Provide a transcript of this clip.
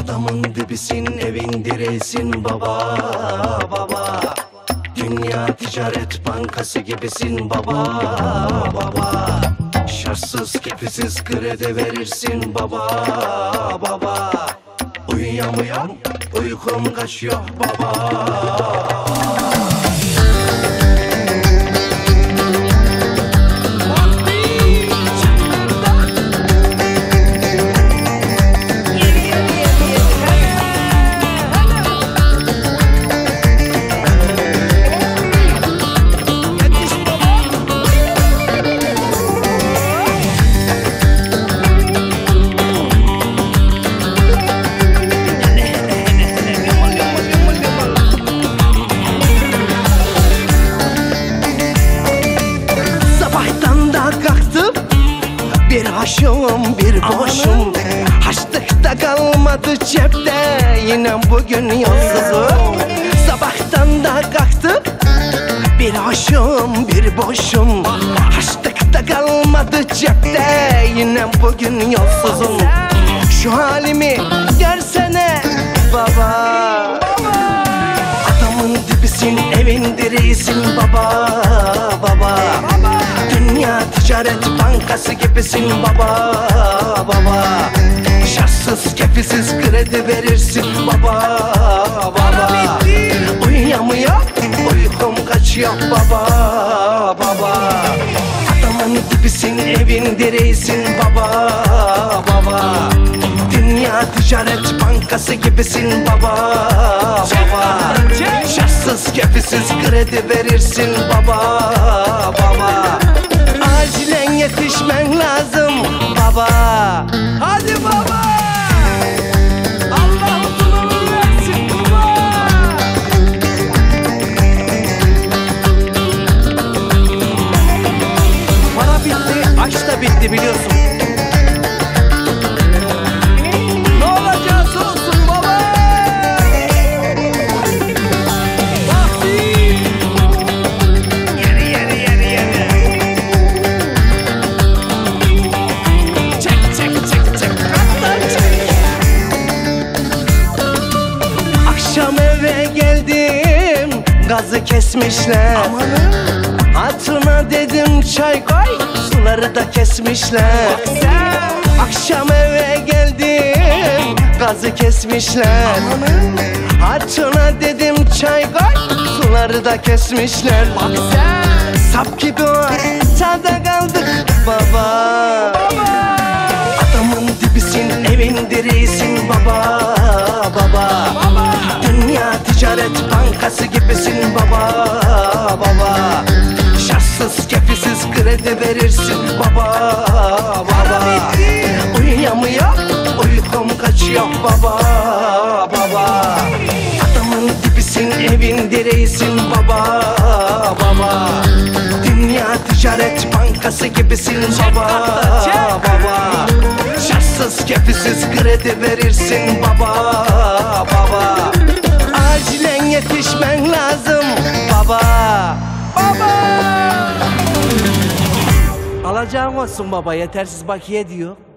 Adamın dibisin, evin direğisin baba, baba. Dünya Ticaret Bankası gibisin baba, baba. Şartsız kefisiz kredi verirsin baba, baba. Uyuyamıyorum, uykum kaçıyor baba. Bir haşım bir boşum, haçlıkta kalmadı cepte, yine bugün yolsuzum. Sabahtan da kalktım, bir haşım bir boşum, haçlıkta kalmadı cepte, yine bugün yolsuzum. Şu halimi görsene baba, adamın dibisin, evin direğisin baba, baba. Dünya Ticaret Bankası gibisin baba, baba. Şartsız kefisiz kredi verirsin baba, baba. Uyuyamıyor, uykum kaçıyor baba, baba. Adamın dibisin, evin direğisin baba, baba. Dünya Ticaret Bankası gibisin baba, baba. Şartsız kefisiz kredi verirsin baba, baba. Acilen yetişmen lazım baba. Hadi baba, Allah uzun versin baba. Para bitti, aç da bitti biliyorsun. Ne olacaksa olsun baba. Akşam eve geldim, gazı kesmişler. Hatuna dedim çay koy, suları da kesmişler. Akşam eve geldim, gazı kesmişler. Hatuna dedim çay koy, suları da kesmişler. Sap gibi ortada kaldık baba. Adamın dibisin, evin direğisin baba, baba. Dünya Ticaret Bankası gibisin baba, baba. Şartsız kefisiz kredi verirsin baba, baba. Uyuyamıyor, uykum kaçıyor baba, baba. Adamın dibisin, evin direğisin baba, baba. Dünya Ticaret Bankası gibisin baba, baba. Şartsız kefisiz kredi verirsin baba, baba. Acilen yetişmen lazım baba, baba. Alacağın olsun baba, yetersiz bakiye diyor.